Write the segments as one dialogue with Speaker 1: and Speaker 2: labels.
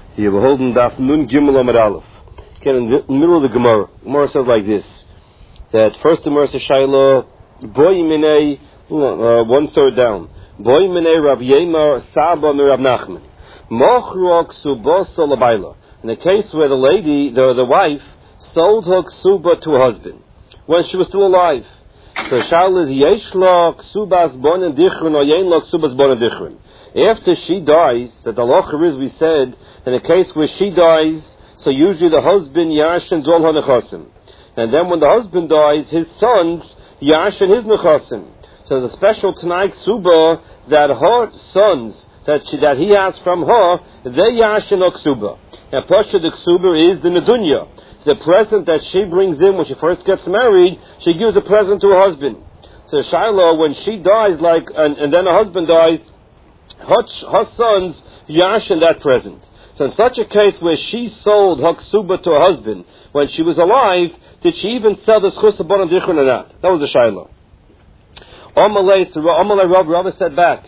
Speaker 1: You were holding Daf Nun Gimel Amud Aleph. Again, in the middle of the Gemara, Gemara says like this: that first the Gemara says Shaila, Boy Minei, 1/3 down. Boy Minei Rav Yemar Saba mi Rav Nachman. Mochro Ksuba Solabayla. In the case where the lady, the wife, sold her ksuba to her husband when she was still alive. So Shaila is Yeshla Ksubas Bonen Dichrin or Yenla Ksubas Bonen Dichrin. After she dies, that the halacha is, we said, in a case where she dies, so usually the husband yashin all her nechasim, and then when the husband dies, his sons yashin his nechasim. So there's a special Tanai ksuba that her sons that he has from her, they yashin or ksuba. And Pasha the ksuba is the nedunya, the present that she brings in when she first gets married. She gives a present to her husband. So Shiloh, when she dies, and then her husband dies, her sons yashin that present. So in such a case where she sold her ksuba to her husband when she was alive, did she even sell the schus abon dichron or not? That was the Shiloh. Amalei Rav said back,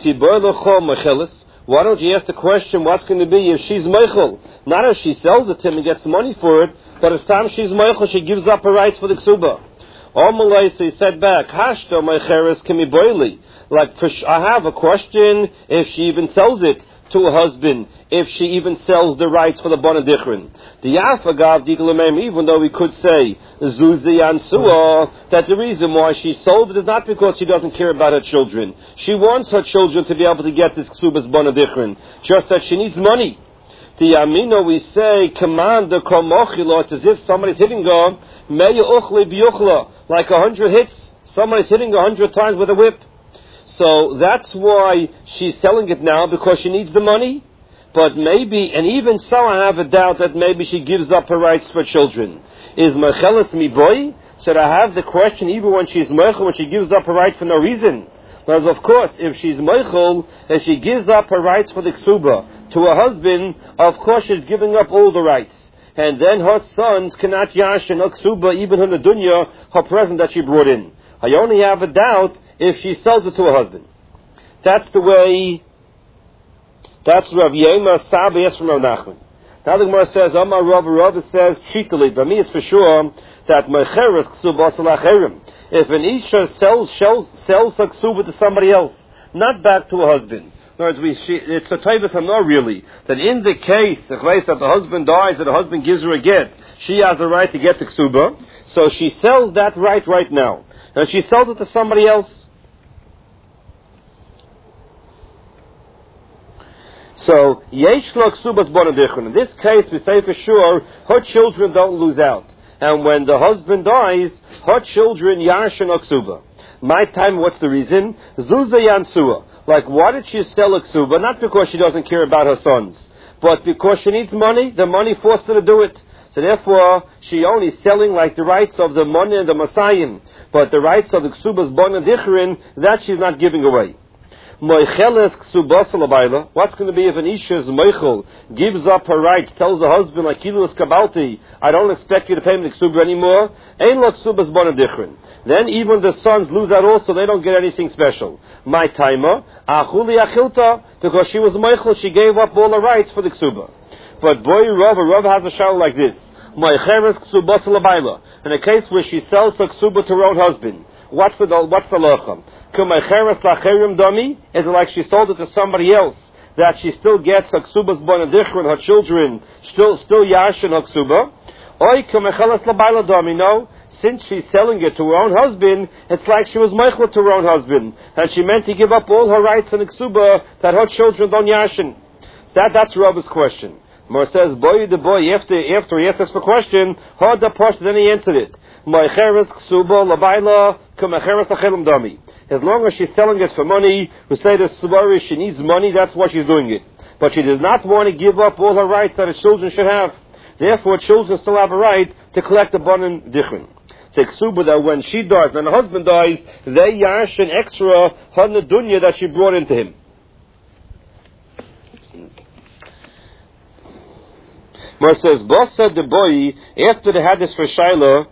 Speaker 1: why don't you ask the question, what's going to be if she's meichel? Not if she sells it to him and gets money for it, but as time she's meichel, she gives up her rights for the ksuba. Amalei, so he said back, Hashto meicheres kimi boili. Like, I have a question if she even sells it to her husband, if she even sells the rights for the Bona Dichrin. The Yafagav Diklamem, even though we could say Zuzi Ansua, that the reason why she sold it is not because she doesn't care about her children. She wants her children to be able to get this Ksubas Bona Dichrin, just that she needs money. The Amino, we say, command the Komochilo, it's as if somebody's hitting her, Meya Uchli Biuchla, like 100 hits, somebody's hitting 100 times with a whip. So that's why she's selling it now, because she needs the money. But maybe, and even so, I have a doubt that maybe she gives up her rights for children. Is Mecheles mi boy? Should I have the question even when she's meichel, when she gives up her rights for no reason? Because of course, if she's meichel and she gives up her rights for the ksuba to her husband, of course she's giving up all the rights. And then her sons cannot yashin her ksuba, even her nedunya, her present that she brought in. I only have a doubt if she sells it to her husband. That's the way, that's Rav Yemar Sabi is from Rav Nachman. Now the Gemara says, Amar Rav says, Chitali, but me it's for sure that Mecheres Ksuba Salacherim. If an Isha sells her ksuba to somebody else, not back to her husband. In other words, it's a Taivas Hanor really, that in the case that the husband dies and the husband gives her a get, she has a right to get the ksuba, so she sells that right now. And she sells it to somebody else. So, Yesh lo ksubas bona dichron. In this case, we say for sure, her children don't lose out. And when the husband dies, her children yashin ksuba. My time, what's the reason? Zuza yansua. Like, why did she sell a ksuba? Not because she doesn't care about her sons, but because she needs money. The money forced her to do it. So therefore, she only selling like the rights of the money and the Messiah, but the rights of the Ksubas Bona Dichrin, that she's not giving away. Moicheles Ksubas Labayla. What's going to be if an Isha's Moichel gives up her rights, tells her husband, like Kilus Kabalti, I don't expect you to pay me the Ksubah anymore, Ein lo Ksubas Bona Dichrin. Then even the sons lose out also, they don't get anything special. My timer, Achuli Achilta, because she was Moichel, she gave up all her rights for the Ksubah. But boy, Rav has a shout like this. In a case where she sells her ksuba to her own husband, what's the lachem? Is it like she sold it to somebody else, that she still gets her ksubas bonadichron, her children still yashin her ksuba? No, since she's selling it to her own husband, it's like she was meichel to her own husband, and she meant to give up all her rights in the ksuba that her children don't yashin. That's Rav's question. Mar says, boy, after he asked us the question, then he answered it. As long as she's selling it for money, we say the Subari, she needs money, that's why she's doing it. But she does not want to give up all her rights that her children should have. Therefore, children still have a right to collect the Bonan Dichrin. It's Ksuba that when she dies, when her husband dies, they yash an extra her nedunya that she brought into him. Mar says, Bossa the boy, after they had this for Shiloh,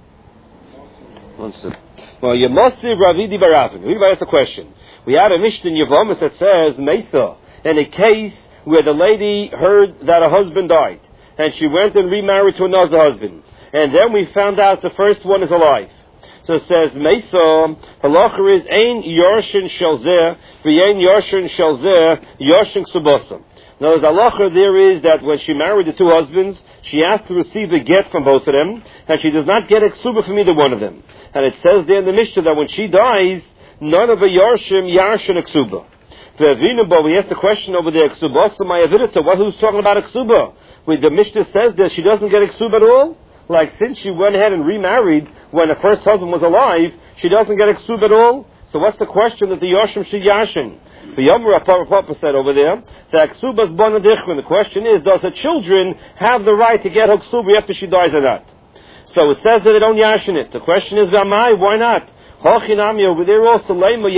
Speaker 1: well, you must see Ravidi Baravin. Who asked the question? We had a Mishnah in Yavamas that says, Mesa, in a case where the lady heard that her husband died, and she went and remarried to another husband, and then we found out the first one is alive. So it says, Meisa, halacha is, Ein Yorshin Shalzeh, V'yein Yorshin Shalzeh, Yorshin Ksubasa. Now, the halacha there is that when she married the two husbands, she has to receive a get from both of them, and she does not get a ksuba from either one of them. And it says there in the Mishnah that when she dies, none of a Yarshim Yarshin a ksuba. But we asked the question over there, Ksubasa Mayavidita, who's talking about a ksuba? The Mishnah says that she doesn't get a ksuba at all? Like, since she went ahead and remarried when the first husband was alive, she doesn't get a ksuba at all? So what's the question that the Yarshim should Yarshin? The Yomra Papa said over there, the question is, does her children have the right to get her ksuba after she dies or not? So it says that they don't Yarshin it. The question is, why not? Over there also,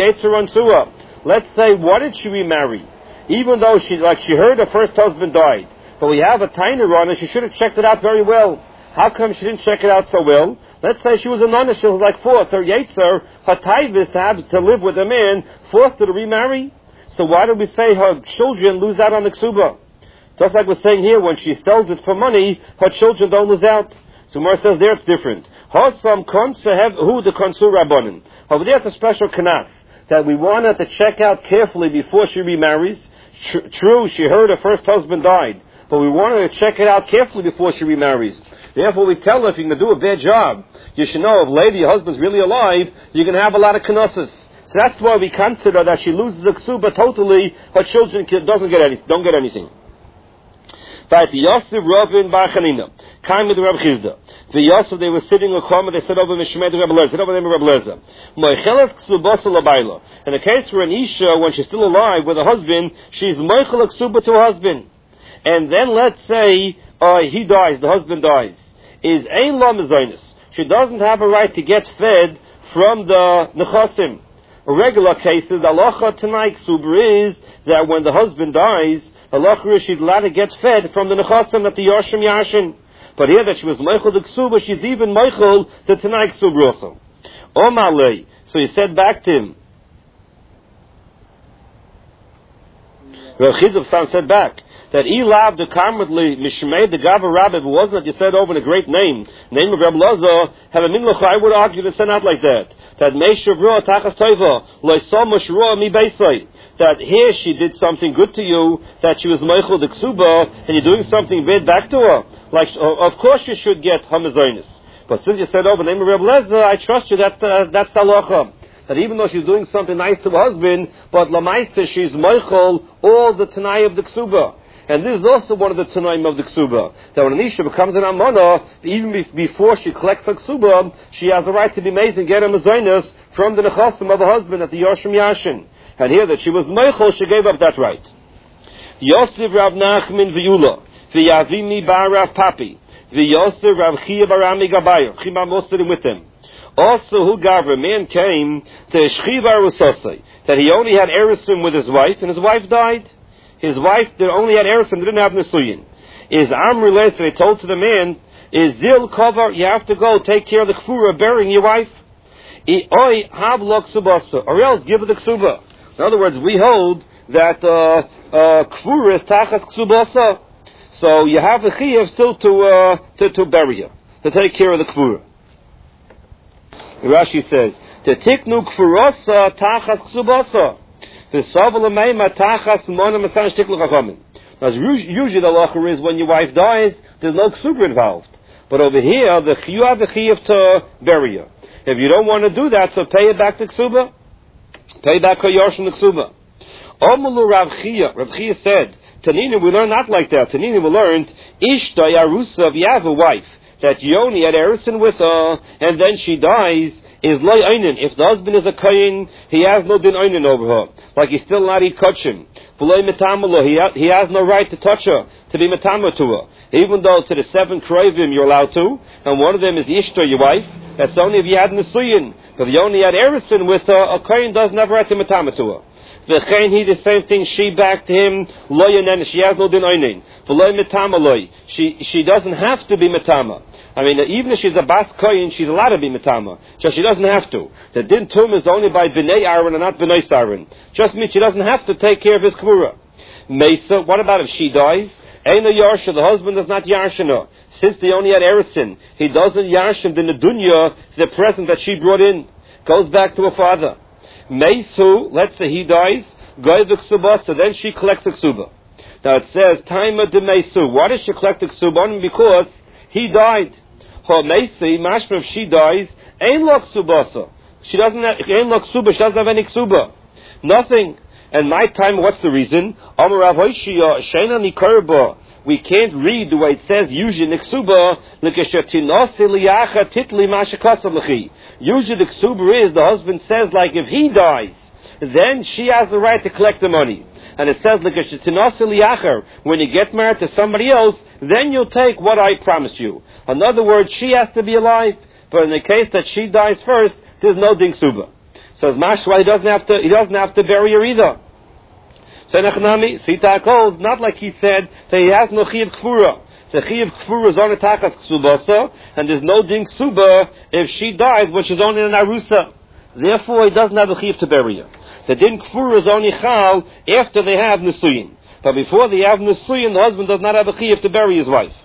Speaker 1: let's say, what did she remarry? Even though she heard her first husband died, but we have a tainer on her, she should have checked it out very well. How come she didn't check it out so well? Let's say she was a nonna, she was like forced, her yetzer, her taivis to live with a man, forced her to remarry. So why do we say her children lose out on the ksuba? Just like we're saying here, when she sells it for money, her children don't lose out. So Mar says there it's different. Hasam konsehev hu the konsur rabbanim. Over there it's a special kanas that we want her to check out carefully before she remarries. True, she heard her first husband died, but we want her to check it out carefully before she remarries. Therefore, we tell her, if you're going to do a bad job, you should know, if lady, your husband's really alive, you're going to have a lot of knossos. So that's why we consider that she loses a ksuba totally, her children don't get anything. But the Yosef Ravin Bar Chanina, came with Reb Chizda. The Yosef, they were sitting a corner, they said over Mishmei Reb Lezer, said over the name of Reb Lezer. Moichelas ksubasa labayla. In a case where an Isha, when she's still alive with a husband, she's moichel ksuba to her husband. And then let's say, he dies, the husband dies. Is ein la mezainis. She doesn't have a right to get fed from the nechasim. Regular cases, the halacha tonight ksuba is that when the husband dies, the halacha is she's allowed to get fed from the nechasim that the Yarshim Yarshin. But here that she was meichel the ksuba, she's even meichel the tonight ksuba also. Omalei. So he said back to him. Rav Chizov said back that Elav the Karmatli Mishmei the Gava Rabbi, if it wasn't that you said over in a great name of Reb Lozo, have a minlocha, I would argue that it's not like that. That Meishav Roa Tachas Toiva, Loisomush Roa Mi Beisai. That here she did something good to you, that she was Meichel the Ksuba, and you're doing something bad back to her. Like, of course you should get Hamazonis. But since you said over the name of Reb Lozo, I trust you, that's the halacha. That even though she's doing something nice to her husband, but Lamaisa, she's Meichel all the Tanai of the Ksuba. And this is also one of the Tanaim of the Ksuba. That when an Isha becomes an Amana, even before she collects a Ksuba, she has a right to be made and get a Mazoinus from the Nechasim of her husband at the Yarshim Yashin. And here that she was Meichel, she gave up that right. Yosef Rav Nachman V'Yula, V'Yavimi Bar Rav Papi, V'Yosef Rav Chia Barami Gabayo, Chima Mosterim with him. Also, who Gavra, man came to Shchivar Usosai, that he only had Erisim with his wife, and his wife died. His wife only had Erisim, they didn't have Nesuyin. Is Amr they told to the man, is Zil Kovar, you have to go take care of the Kfura, burying your wife. Oi, Havlok Subasa, or else give her the Ksuba. In other words, we hold that Kfura is Tachas Ksubasa. So you have a Chiyav still to bury her, to take care of the Kfura. Rashi says, "To tiknu kfurasa tachas ksubasa, the savalameima tachas mona masan shtiklu chachamim." Now, usually the halacha is when your wife dies, there's no ksuba involved. But over here, you have the chiyuv to bury her. If you don't want to do that, so pay it back to ksuba. Pay back her yarshim to ksuba. Omulu Rav Chia said, Tanina, we learn not like that. Tanina, we learned ishta yarusa, if you have a wife that you only had Erison with her, and then she dies, is loy einin. If the husband is a kayin, he has no din einin over her. Like he's still not eat kachim. He has no right to touch her, to be metama to her. Even though to the 7 krovim you're allowed to, and one of them is Ishtar, your wife, that's only if you had Nesuyin. If you only had Erison with her, a kayin doesn't have a right to metama to her. V'chein he the same thing, she back to him, loy einin, she has no din einin. V'loy metama loy. She doesn't have to be metama. I mean, even if she's a bas koyin, she's allowed to be metama. Just she doesn't have to. The din tum is only by b'nei Aaron and not b'nei Aaron. Just means she doesn't have to take care of his k'vura. Mesa, what about if she dies? Eina Yarsha, the husband is not Yarshana. Since they only had Erisin, he doesn't Yarshim in the dunya, the present that she brought in. Goes back to her father. Mesu, let's say he dies, Goyvik Suba, so then she collects the Ksuba. Now it says, Taima de Mesu. Why does she collect the Ksuba? Because he died. Ha Mesi, mashma, if she dies, Ein Lok Subasa. She doesn't have, Ein Lok Suba, she doesn't have any Ksuba. Nothing. And my time, what's the reason? We can't read the way it says usually in Ksuba. Usually the Ksuba is, the husband says, like if he dies, then she has the right to collect the money. And it says, when you get married to somebody else, then you'll take what I promised you. In other words, she has to be alive. But in the case that she dies first, there's no ding Ksuba. So as Mashwa, he doesn't have to bury her either. So Nechnami, Sita calls, not like he said that he has no Chiyav Kfura. The Chiyav Kfura is on a Takas Ksubasa, and there's no ding Ksuba if she dies when she's only an Arusa. Therefore, he doesn't have a Chiyav to bury her. The ding Kfura is only Chal after they have Nisuyin. But before they have Nisuyin, the husband does not have a Chiyav to bury his wife.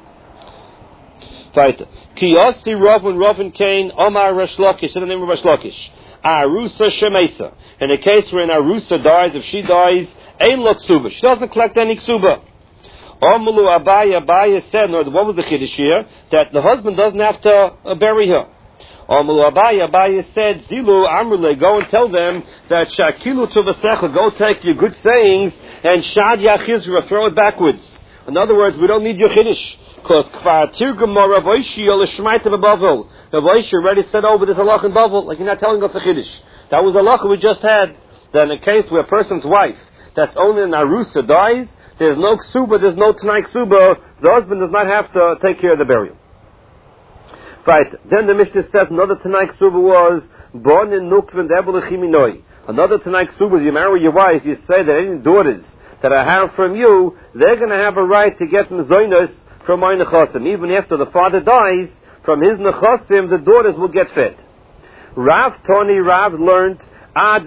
Speaker 1: Right. Kiyasi Rav, when Rav came, Omar Resh Lakish, in the name of Resh Lakish. Arusa Shemesa. In a case where an Arusa dies, if she dies, Ein Lo Ksuba. She doesn't collect any Ksuba. Omulu Abaya said, what was the Chiddush here? That the husband doesn't have to bury her. Omulu Abaya said, Zilu Amrule, go and tell them that Shakilu to Vasecha, go take your good sayings and Shad Yachizra, throw it backwards. In other words, we don't need your Chiddush. Because Kfar Tirgum Rav Oishi Yolishmaita Bavel. Rav Oishi already said over this halach in Bavel, like you're not telling us a Chiddush. That was the halach we just had. That in a case where a person's wife, that's only an Arusa, dies, there's no Ksuba, there's no Tanai Ksuba, the husband does not have to take care of the burial. Right, then the Mishnah says another Tanai Ksuba was, Bon in Nukvin Debelechiminoi. Another Tanai Ksuba is you marry your wife, you say that any daughters that I have from you, they're going to have a right to get Mazoinos from my Nechasim. Even after the father dies, from his Nechasim, the daughters will get fed. Rav learned that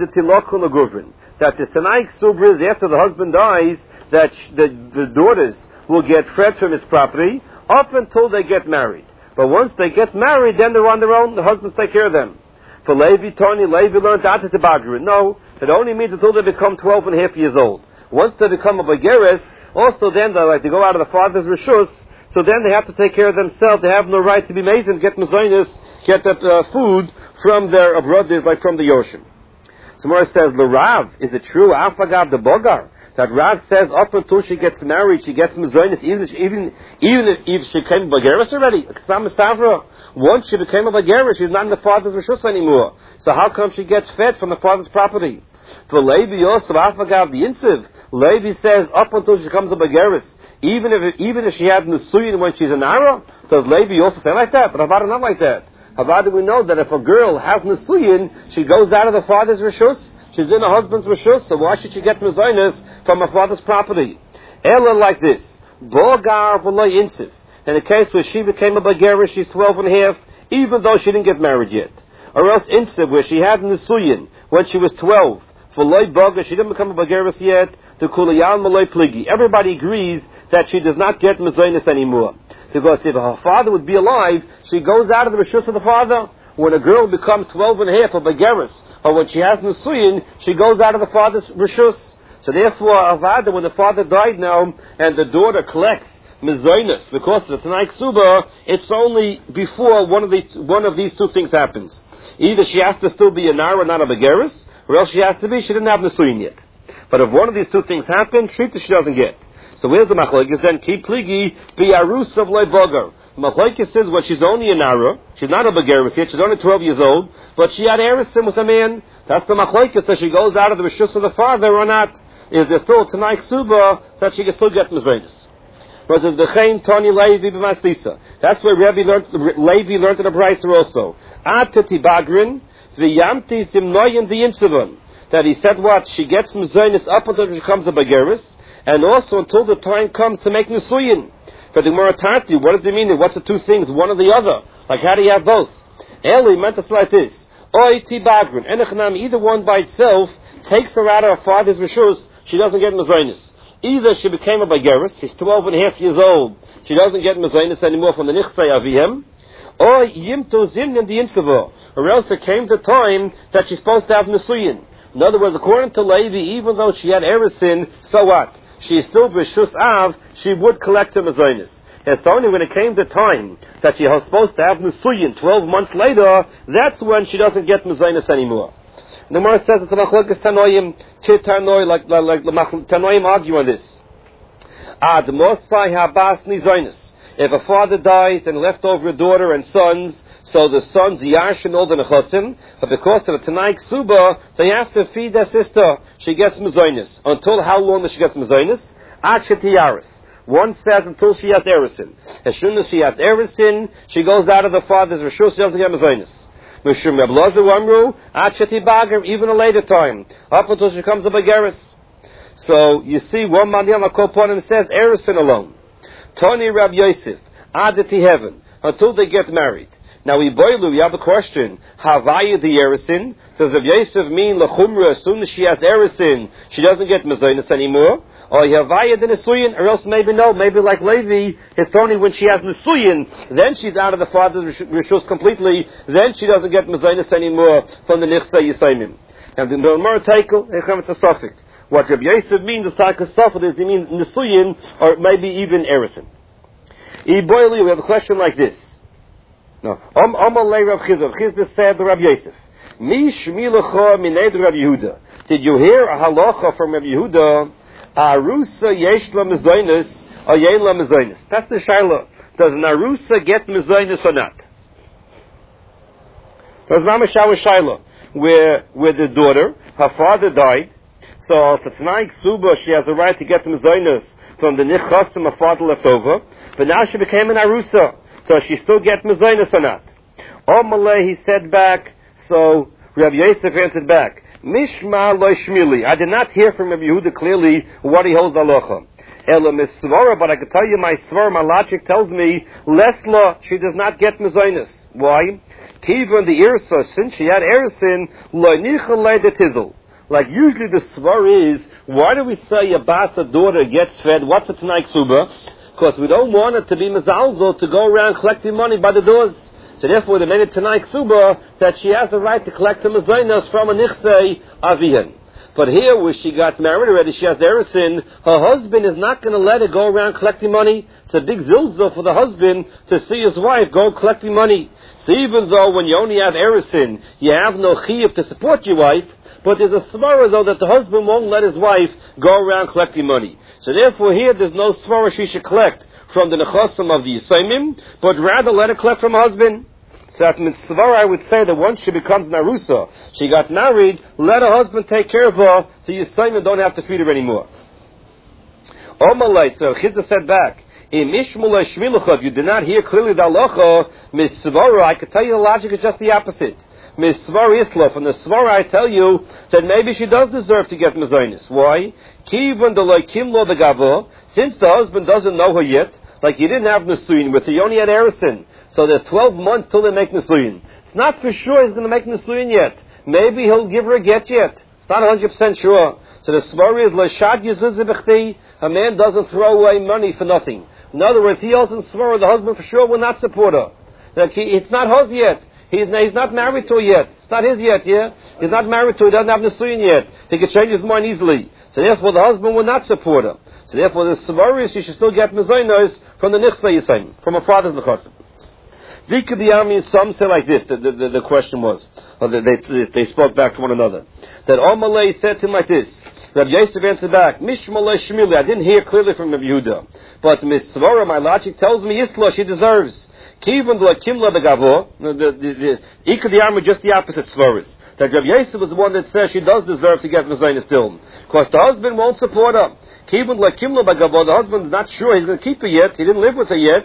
Speaker 1: the Tanai Ksubra is after the husband dies, that the daughters will get fed from his property up until they get married. But once they get married, then they're on their own, the husbands take care of them. For Levi learned that it's a Bagrin. No, it only means until they become 12 and a half years old. Once they become a Bageres, also then they like to go out of the father's Rishus, so then they have to take care of themselves. They have no right to be mason, get mazonis, get that food from their brothers, like from the Yoshim. So Mora says, the Rav, is it true? Afagav the Bogar, that Rav says up until she gets married, she gets mazonis, even if she became a Bageris already. Once she became a Bageris, she's not in the father's Rishus anymore. So how come she gets fed from the father's property? For Levi also, Afagav the Insiv, Levi says up until she becomes a Bageris, even if she had Nisuyin when she's an Ara, does Levi also say like that? But Havada not like that. Havada we know that if a girl has Nisuyin, she goes out of the father's Rishus, she's in her husband's Rishus, so why should she get Mazonis from her father's property? Ella like this, Bogar v'lo Insiv. In the case where she became a Bagera, she's 12 and a half, even though she didn't get married yet. Or else Insiv, where she had Nisuyin when she was 12, for Loi Boga, she didn't become a Bageris yet, to Kulayal Maloi Pligi. Everybody agrees that she does not get Mazonis anymore. Because if her father would be alive, she goes out of the Rishus of the father. When a girl becomes 12 and a half, a Bageris, or when she has Nisuyin, she goes out of the father's Rishus. So therefore, Avada, when the father died now, and the daughter collects Mazonis, because of the Tanai Ksuba, it's only before one of these two things happens. Either she has to still be a Nara, not a Bageris, or else she has to be, she didn't have Nisuyin yet. But if one of these two things happen, Shrita she doesn't get. So where's the Machlokes then? Ki pligi be arus of loy bogar. Machlokes says, well, she's only a Nara, she's not a Bageris yet, she's only 12 years old, but she had Erisim with a man. That's the Machlokes, so she goes out of the Rishus of the father or not. Is there still Tanai Ksuba that she can still get Mizranis? Versus the Chain Tony Levi b'Maslisa. That's where Levi learned in the Brisa also. Atati Bagrin v'yamti simnoyin v'yimsivon. That he said what? She gets Mizranis up until she becomes a Bageris, and also until the time comes to make Nisuyin. For the Gemara Tati, what does it mean? What's the two things? One or the other? Like how do you have both? Eli meant to say like this. Oi ti bagrin. Enechanam, either one by itself takes her out of her father's rishus, she doesn't get Mazonis. Either she became a Bageris, she's 12 and a half years old, she doesn't get Mezainis anymore from the Nichsei Avihem, or Yimto Zin in the Instava, or else there came the time that she's supposed to have Nesuyin. In other words, according to Levi, even though she had Erisin, so what? She is still B'Shus Av, she would collect her Mezainis. It's only when it came the time that she was supposed to have Nesuyin 12 months later, that's when she doesn't get Mezainis anymore. The Gemara says it's a Machlokes Tanoim, Chit Tanoi, like Tanoim argue on this. Ad Mosai Habas Nizoinus. If a father dies and left over a daughter and sons, so the sons Yarshin all the Nechosim, but because of the Tanai Ksuba, they have to feed their sister. She gets Mezoinus. Until how long does she get Mezoinus? Ad Shetiyaris. One says until she has Erisin. As soon as she has Erisin, she goes out of the father's Rishus, she doesn't get Mezoinus. Even a later time, up until she becomes a Bageris. So you see, one Mandiyam Akoponim says Erisin alone. Tony Rab Yosef, Adati Heaven, until they get married. Now we have a question. Havaya the Erisin? Does Rab Yosef mean Lechumra? As soon as she has Erisin, she doesn't get Mezoinus anymore? Or Havaya the Nesuyin? Or else maybe no, maybe like Levi, it's only when she has Nesuyin, then she's out of the father's Rishus completely, then she doesn't get Mezoinus anymore from the Nichsei Yisayimim. And the Gemara Teikel, it's a suffix. What Rabbi Yosef means is like a suffix, is he means Nesuyin, or maybe even Erisin. We have a question like this. No. Amalei Rav Chizah. Chizah said to Rabbi Yosef, Mi shmilecha mined Rabbi Yehuda. Did you hear a halacha from Rabbi Yehuda? Arusa yesh la mezoinus, or yein la mezoinus. That's the shaila. Does an arusa get mezoinus or not? There's Ramashawa shaila, where the daughter, her father died, so to Tanai Ksuba, she has a right to get the mezoinus from the nichosim her father left over, but now she became an arusa. So she still gets mezoinus or not? Omalei, he said back, so Rabbi Yosef answered back, Mishma lo shmili. I did not hear from Rabbi Yehuda clearly what he holds halacha. Ela misvara, but I can tell you my svara, my logic tells me, lesla, she does not get mezoinus. Why? Kivan the irsa, since she had erisin, lo nichal de tizel. Like usually the svar is, why do we say a basa daughter gets fed? What's the Tanai Ksuba? Because we don't want it to be mezalzel to go around collecting money by the doors. So therefore they made it Tanai Ksuba that she has the right to collect the mezainas from a nichsei avihan. But here where she got married already, she has erisin, her husband is not going to let her go around collecting money. It's a big zilzah for the husband to see his wife go collecting money. So even though when you only have erisin, you have no chiyuv to support your wife, but there's a svara though that the husband won't let his wife go around collecting money. So therefore here there's no svara she should collect from the nechosim of the Yisayimim, but rather let her collect from her husband. So at mitzvah I would say that once she becomes Narusa, she got married, let her husband take care of her, so Yisayimim don't have to feed her anymore. Omalei, so Chizah said back, if you did not hear clearly the halacha, mitzvah, I could tell you the logic is just the opposite. Misvar Isla, from the Svar I tell you that maybe she does deserve to get Mezoinus. Why? Kivan the Loikim Lo the Gavo, since the husband doesn't know her yet, like he didn't have Nesuyin with her, he only had Erisin. So there's 12 months till they make Nesuyin. It's not for sure he's going to make Nesuyin yet. Maybe he'll give her a get yet. It's not 100% sure. So the Svar is Lashad Yezuzibechti, a man doesn't throw away money for nothing. In other words, he also Svar, the husband for sure will not support her. Like it's not hers yet. He's not married to her yet. It's not his yet, yeah? He's not married to her. He doesn't have Nesuyin yet. He can change his mind easily. So therefore the husband will not support her. So therefore the Svar is she should still get Mezoinus from the Nichsei Yisayim, from her father's Nechosim. Vikadiyami, some say like this, the question was, or they spoke back to one another, that Omalei said to him like this, Rabbi Yosef answered back, Mishmalei Shmili, I didn't hear clearly from Rabbi Yehuda, but Miss Svara, my logic tells me Isla, she deserves. Kivan la kimla the gavo, the Ikadiyami, just the opposite Svaras. That Rabbi Yosef was the one that says she does deserve to get Mezoinus still. Because the husband won't support her. Kivan la kimla the gavo, the husband's not sure he's going to keep her yet, he didn't live with her yet.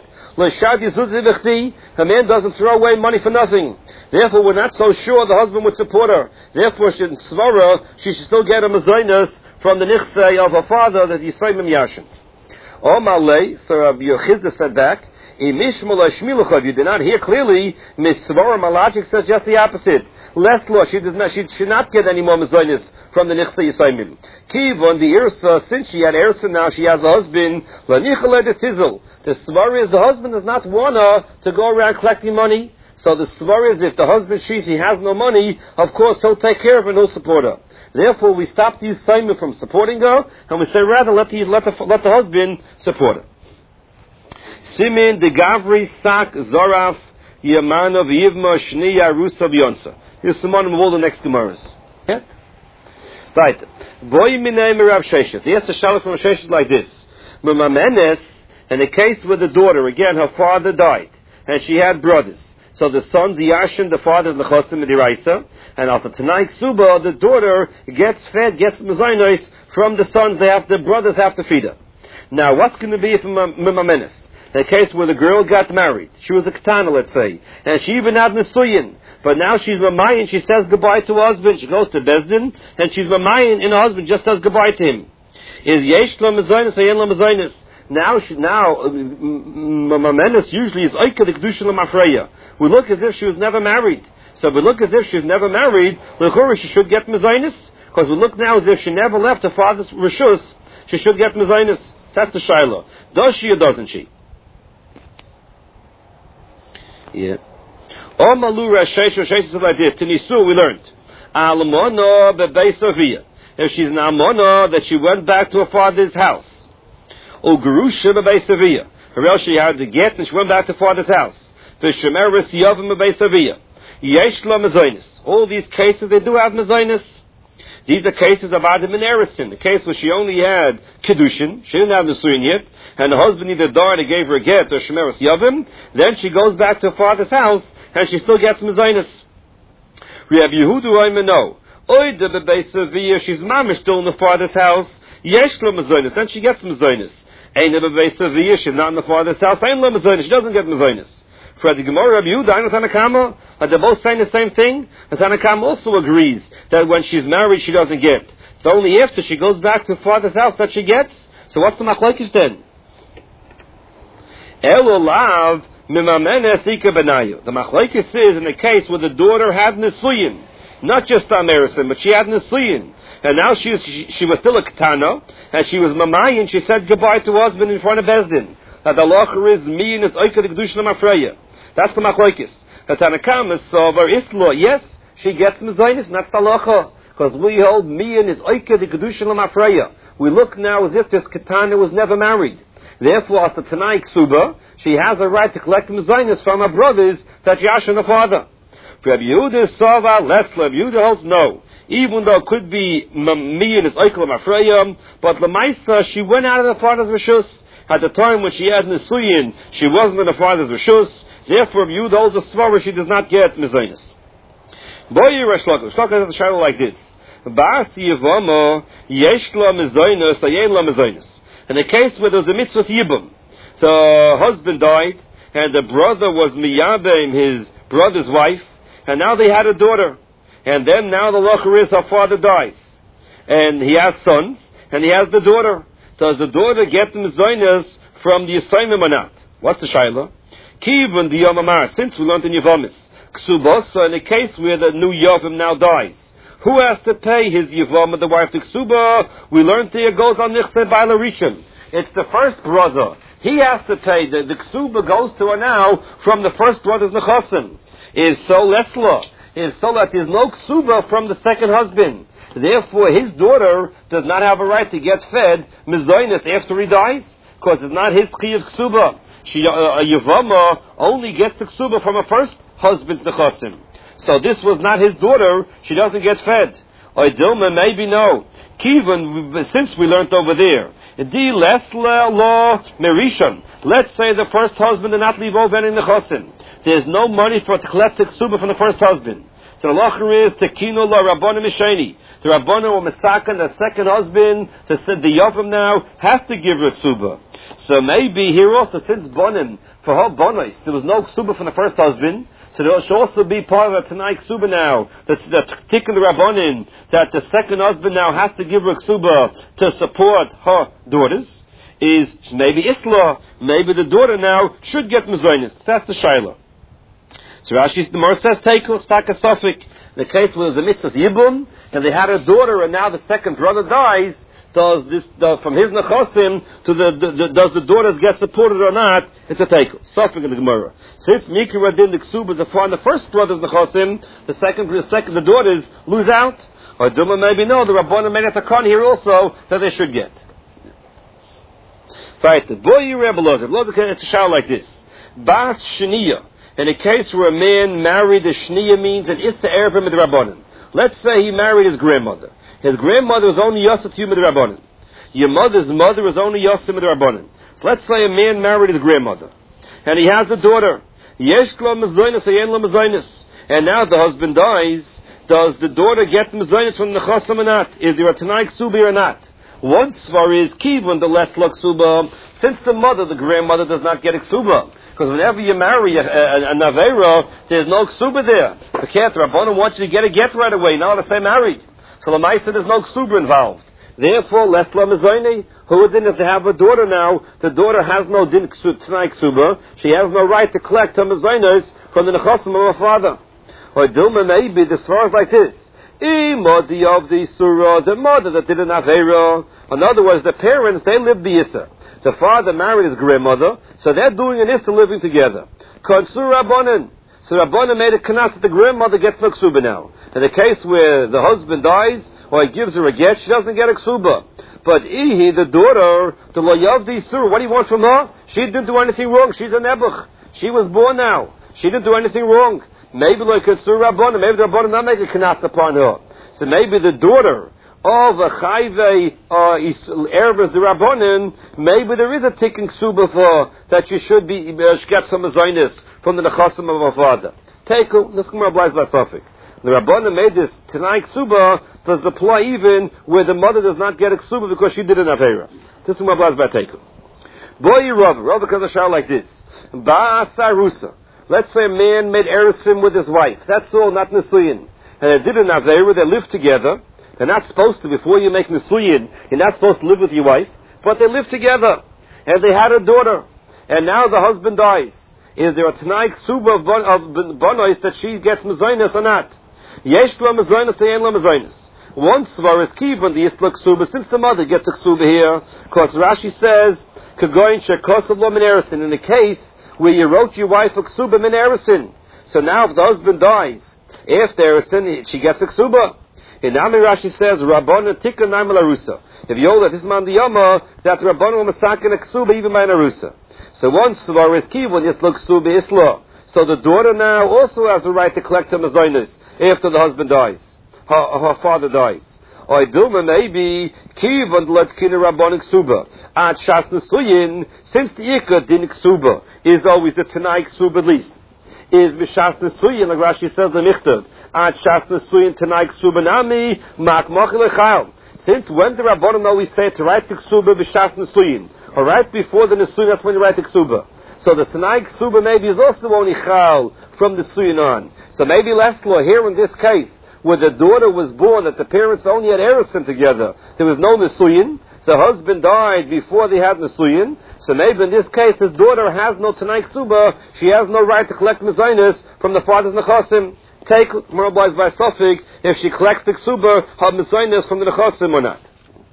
Speaker 1: The man doesn't throw away money for nothing. Therefore, we're not so sure the husband would support her. Therefore, she should still get a Mezoinus from the nichsei of her father that Yisayimim Yashin. Omalei, so Rabbi Yochizda said back, if you did not hear clearly, Miss Svara, my logic says just the opposite. Less law, she should not get any more Mezoinus from the Nichsa Yisaimim. Kivon, the Irsa, since she had Irsa now, she has a husband, Lanichale de Tizel. The Svar is the husband does not want her to go around collecting money. So the Svar is if the husband sees he has no money, of course he'll take care of her and he'll support her. Therefore, we stop the Yisaimim from supporting her, and we say rather let the husband support her. Simin de Gavri Sak Zoraf Yamanov Yivma Shniya Rusa Beyonsa. Here's some of all the next Gemaras. Yeah? Right. Boy Minay Rav Sheshet. The Esther Shalom from Sheshet like this. Mumamenes, in the case with the daughter, again, her father died, and she had brothers. So the sons, the Yashin, the father is Nechosim Midiraisa, and after Tanai Ksuba, the daughter gets fed, gets Mezainos from the sons, the brothers have to feed her. Now, what's going to be if Mumamenes? In a case where the girl got married, she was a Ketana, let's say, and she even had Nesuyin, but now she's Mamayin, she says goodbye to her husband, she goes to Bezdin, and she's Mamayin, and her husband just says goodbye to him. Is Yesh lo Mezainis, Ayen lo Mezainis? Now Mamenes usually is Oika the Kedusha L'Mafreya. We look as if she was never married. So we look as if she was never married, L'chorah she should get Mezainis, because we look now as if she never left her father's Rishus, she should get Mezainis. That's the Shiloh. Does she or doesn't she? Yeah. Or Malura Shesha like this. Tinisu, we learned. Almona bebeis Aviyah. If she's an almona, that she went back to her father's house. Or Gerusha bebeis Aviyah. Or else she had to get and she went back to her father's house. V'shemeres Yavim bebeis Aviyah. Yesh lo mezainis. All these cases, they do have mezainis. These are cases of Adam and Eriston. The case where she only had Kedushin, she didn't have the Suyin yet, and the husband either died or gave her a get or Shemeres Yavim, then she goes back to her father's house, and she still gets Mezainis. Reb Yehudu Oimeno, Oida bebeis Aviyah, she's mamish still in the father's house, Yesh lo Mezainis, then she gets Mezainis. Eina bebeis Aviyah, she's not in the father's house, Ein lo Mezainis, she doesn't get Mezainis. For the Gemara, Rabbi Yehuda and Tanakama, they're both saying the same thing. And Tanakama also agrees that when she's married, she doesn't get. It's only after she goes back to her father's house that she gets. So what's the machlokes then? Elolav mimamenes ika benayu. The machlokes is in the case where the daughter had nesuyin, not just Amerison, but she had nesuyin, and now she was still a ketana, and she was mamayin. She said goodbye to her husband in front of Bezdin. That the halacha is miyin is oika the kedusha l'mafreya. That's the machlokes. The Tanakam is sover isla. Yes, she gets mezainis, and that's the halacha. Because we hold miyin is oika the kedusha l'mafreya. We look now as if this ketana was never married. Therefore, as the Tanai Ksuba, she has a right to collect mezainis from her brothers that Yashin the father. Rabbi Yehuda is sover less. Rabbi Yehuda holds no. Even though it could be miyin is oika l'mafreya, but l'maisa she went out of the father's rishus. At the time when she had Nesuyin, she wasn't in the father's Rishus. Therefore, Yud holds a svara, she does not get Mezainis. Boyi Reshlaka. Reshlaka has a shadow like this. Ba'as Yivama, Yeshla Mezainis, Ayen La Mezainis. In the case where there was a mitzvah Yibam, the husband died, and the brother was Miyabim, his brother's wife, and now they had a daughter. And then now the locher is her father dies. And he has sons, and he has the daughter. Does the daughter get the mezainis from the assignment or not? What's the shaila? Kivon the Yomamar, since we learned in Yevamis, Ksubosa, in a case where the new Yavim now dies, who has to pay his Yavama, the wife to Ksuba? We learned here goes on Nichse Baila Rishon. It's the first brother. He has to pay. The Ksuba goes to her now from the first brother's Nechosim. Is so lesla. Is so that there's no Ksuba from the second husband. Therefore, his daughter does not have a right to get fed mezainis after he dies, because it's not his chiyuv ksuba. A Yavama only gets the ksuba from her first husband's nechasim. So this was not his daughter, she doesn't get fed. Or Dilma, maybe no. Kivan, since we learned over there, Di lesla law merishon. Let's say the first husband did not leave over any nechasim. There's no money for to collect the ksuba from the first husband. So the halacha is tekino la Rabbana Misheni. The Rabbana or Misakan, the second husband, the Yavam now has to give her ksuba. So maybe here also, since Bonim for her bonos, there was no ksuba from the first husband, so there should also be part of the Tanai ksuba now. That's the tikkun the Rabbanin that the second husband now has to give her ksuba to support her daughters. Is maybe Isla, maybe the daughter now should get mezainis. That's the shaila. So Rashi, the Gemara says, Teiku, Staka Sofik. The case was a mitzvah Yibum, and they had a daughter, and now the second brother dies. Does this from his nechosim to does the daughters get supported or not? It's a teiku. Sofik in the Gemara. Since Mikra din the Ksubas upon the first brother's nechosim, the daughters lose out. Or Duma maybe no. The Rabbanan made a takon here also that they should get. Right. Boy, Rebbe Lozer. It's a shout like this. Bas Shniya. In a case where a man married, the Shniya means an Issa Erev with the Rabbanan. Let's say he married his grandmother. His grandmother was only Yosef to you with the Rabbanan. Your mother's mother was only Yosef with the Rabbanan. So let's say a man married his grandmother. And he has a daughter. Yesh lo mezaynis, ayen lo mezaynis. And now the husband dies. Does the daughter get mezaynis from the chasam or not? Is there a Tanai Ksuba or not? One svar is kivun the less lo ksuba. Since the mother, the grandmother, does not get a ksuba. Because whenever you marry a Navera, there's no ksuba there. The Rabbanan wants you to get a get right away, not to stay married. So the Maisa, there's no ksuba involved. Therefore, less la mezayni. Who then, if they have a daughter now, the daughter has no din t'nai ksuba. She has no right to collect her mezaynos from the nechosim of her father. Or Dilma maybe the svar is like this. Imodi of the surah, the mother that did an avera. In other words, the parents, they lived the issa. The father married his grandmother, so they're doing an issa living together. Konsur Rabbanan. So Rabbanan made a kanas that the grandmother gets no ksuba now. In the case where the husband dies, or he gives her a get, she doesn't get a ksuba. But Ihi, the daughter, the Layavdi Surah, what do you want from her? She didn't do anything wrong. She's a Nebuch. She was born now. She didn't do anything wrong. Maybe like a Surah Rabbanan, maybe the Rabbanan not make a kanas upon her. So maybe the daughter of a Chayvei Erev the Rabbanan, maybe there is a ticking ksuba for that she should be get some azaynis from the nechasim of her father. Teiku, this Gemara applies by Sofik. The Rabbanan made this Tanai Ksuba does apply even where the mother does not get a Ksuba because she did an Avera. This Gemara applies by Teiku. Boy, Rav comes a shout like this. Ba'asarusa. Let's say a man made Eresim with his wife. That's all, not Nisuyin. And they did an Avera, they lived together. They're not supposed to, before you make Nisuyin, you're not supposed to live with your wife. But they lived together. And they had a daughter. And now the husband dies. Is there a Tanai Ksuba of Bonois that she gets Mezaynas or not? Yesh la mezaynis, ayen la mezaynis. One svar is kivon the isla ksuba, since the mother gets a ksuba here, because Rashi says, kagoyin shekosav lo min erisin, in the case where you wrote your wife a ksuba min erisin. So now if the husband dies, after erisin, she gets a ksuba. In Ami Rashi says, Rabbanan tikka naim larusa. If you hold that this man the yama, that Rabbanan will masakin a ksuba even by an arusa. So one svar is kivon isla ksuba isla. So the daughter now also has the right to collect her mezaynis after the husband dies, her father dies. Or Dilma maybe Kivan let Kina Rabbanik Suba. At Shas Nesuyin, since the Ikka din Ksuba is always the Tanai Ksuba at least. Is Bishas Nesuyin, like Rashi says the Michtav. At Shas Nesuyin Tanai Ksuba Nami, Mak Machil Echal. Since when the Rabbanim always say to write the Ksuba Bishas Nesuyin, or right before the Nesuyin, that's when you write the Ksuba. So the Tanai Ksuba maybe is also only Chal from the Suyin on. So maybe Leslo, here in this case, where the daughter was born, that the parents only had Eresim together, there was no Nesuyin. The husband died before they had Nesuyin. So maybe in this case, his daughter has no Tanai Ksuba. She has no right to collect Mezaynis from the father's Nechasim. Take Merabais by Sofik, if she collects the Ksuba, her Mezaynis from the Nechasim or not.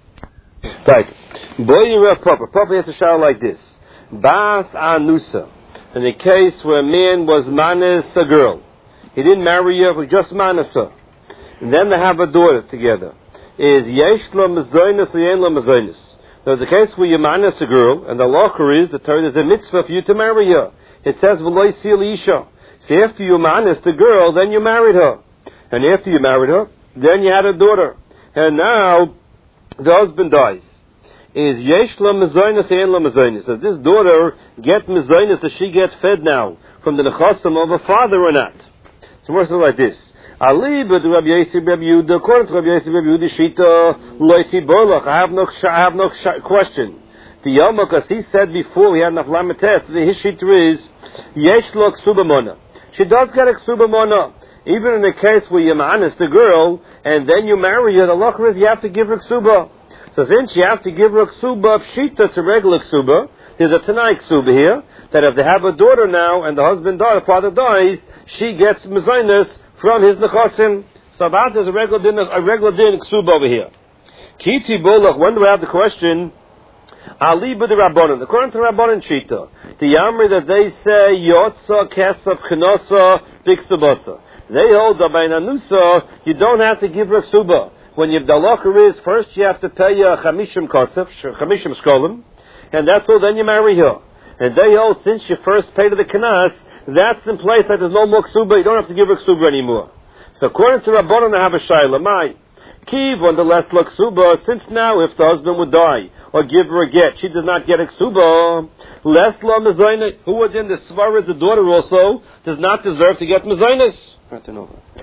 Speaker 1: Right. Boy, Papa has to shout like this. Bas Anusa. In the case where a man was manis a girl. He didn't marry her, but just manis her. And then they have a daughter together. Is yesh lo mezaynis or yen lo mezaynis. There's a case where you manis a girl, and the lacher is, the Torah is a mitzvah for you to marry her. It says, v'lo sil isha. So after you manis the girl, then you married her. And after you married her, then you had a daughter. And now, the husband dies. Is yesh la mezaynis and la mezaynis. Does this daughter get mezaynis? Does she get fed now from the nechasim of her father or not? So we're like this. Ali but Rabbi Yosef Rabbi Yehuda, according to Rabbi Yosef Rabbi Yehuda Shita loyti bolach. I have no question. The Yomuk, as he said before, we had enough lamites. His shita is yesh lo ksuba mona. She does get a ksuba mona. Even in the case where you manis the girl and then you marry her, the lacher is you have to give her ksuba. So since you have to give her a ksuba, pshita, it's a regular ksuba. There's a Tanai ksuba here, that if they have a daughter now, and the husband dies, the father dies, she gets mezainis from his nechasim. So about there's a regular din ksuba over here. Kiti bolach. When do we have the question? Ali b'de Rabbanan. According to Rabbanan Shita, the Yamri that they say Yotza Kesef Kenosa Biksubasa. They hold that by Nanusa you don't have to give her ksuba. When your dalacha is first you have to pay a chamishim kosef, chamishim shkolim, and that's all. Then you marry her. And they hold since you first paid to the kenas, that's in place that there's no more ksuba. You don't have to give her ksuba anymore. So according to Rabbanan, I have a shayla. My Kiv on the last look ksuba, since now if the husband would die or give her a get, she does not get a ksuba. Lest la mezainis, who within the svara, the daughter also does not deserve to get mezainis.